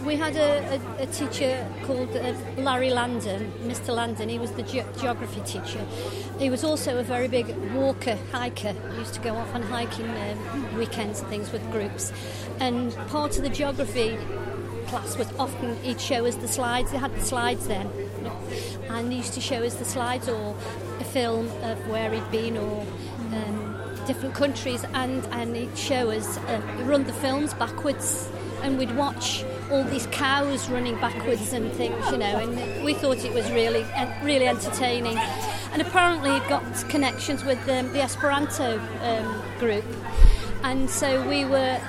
We had a teacher called Larry Landon, Mr. Landon. He was the geography teacher. He was also a very big hiker. He used to go off on hiking weekends and things with groups. And part of the geography class was often, he'd show us the slides. They had the slides then. And he used to show us the slides or a film of where he'd been or different countries. And he'd show us, run the films backwards. And we'd watch all these cows running backwards and things, and we thought it was really entertaining. And apparently it got connections with the Esperanto group, and so we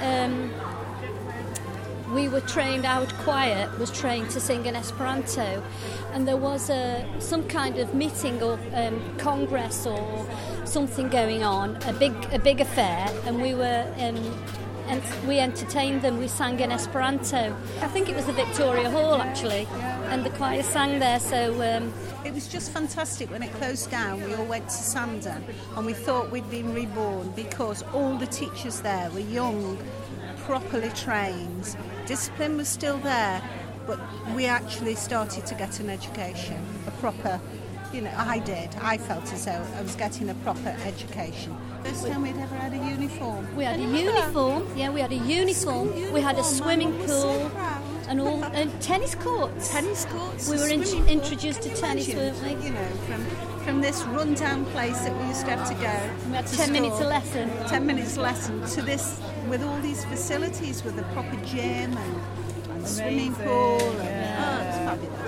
were trained. Our choir was trained to sing in Esperanto, and there was some kind of meeting or congress or something going on, a big affair, and we were. And we entertained them, we sang in Esperanto. I think it was the Victoria Hall, actually, and the choir sang there, so... It was just fantastic. When it closed down, we all went to Sandon, and we thought we'd been reborn because all the teachers there were young, properly trained. Discipline was still there, but we actually started to get an education, a proper... I felt as though I was getting a proper education. First time we'd ever had a uniform. We had a uniform. Yeah, we had a uniform. We had a swimming pool and tennis courts. Tennis courts. We were introduced to tennis, weren't we? From this rundown place that we used to have to go. We had 10 minutes a lesson. 10 minutes a lesson to this, with all these facilities, with a proper gym and swimming pool. It's fabulous.